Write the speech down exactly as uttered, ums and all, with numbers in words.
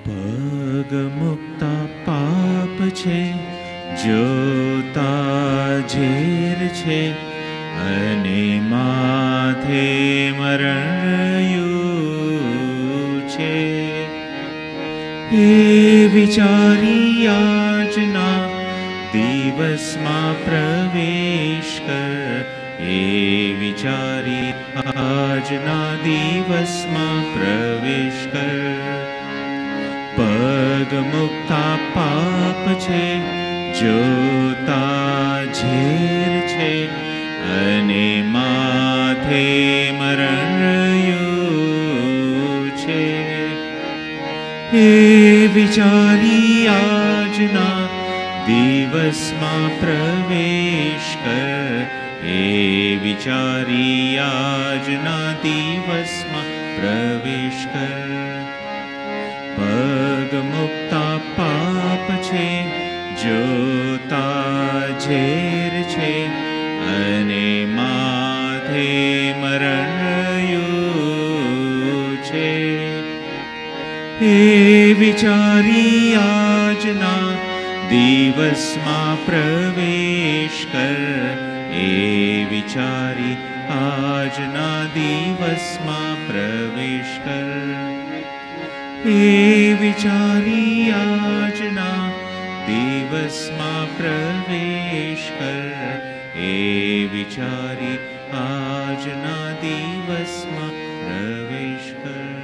પગ મુક્તા પાપ છે, જોતા ઝેર છે, અને માથે મરણયું છે. એ વિચારી આજના દિવસમાં પ્રવેશ કર, એ વિચારી આજના દિવસમાં પ્રવેશ કર. પગ મુક્તા પાપ છે, જોતા ઝેર છે, અને માથે મરણયું છે. એ વિચારી આજના દિવસમાં પ્રવેશ કર, એ વિચારી આજના દિવસમાં પ્રવેશ કર. પગ મુક્તા પાપ છે, જોતા ઝેર છે, અને માથે મરણયું છે. એ વિચારી આજના દિવસમાં પ્રવેશ કર, એ વિચારી આજના દિવસમાં પ્રવેશ કર. એ વિચારી આજના દિવસમાં પ્રવેશ કર, એ વિચારી આજના દિવસમાં પ્રવેશ કર.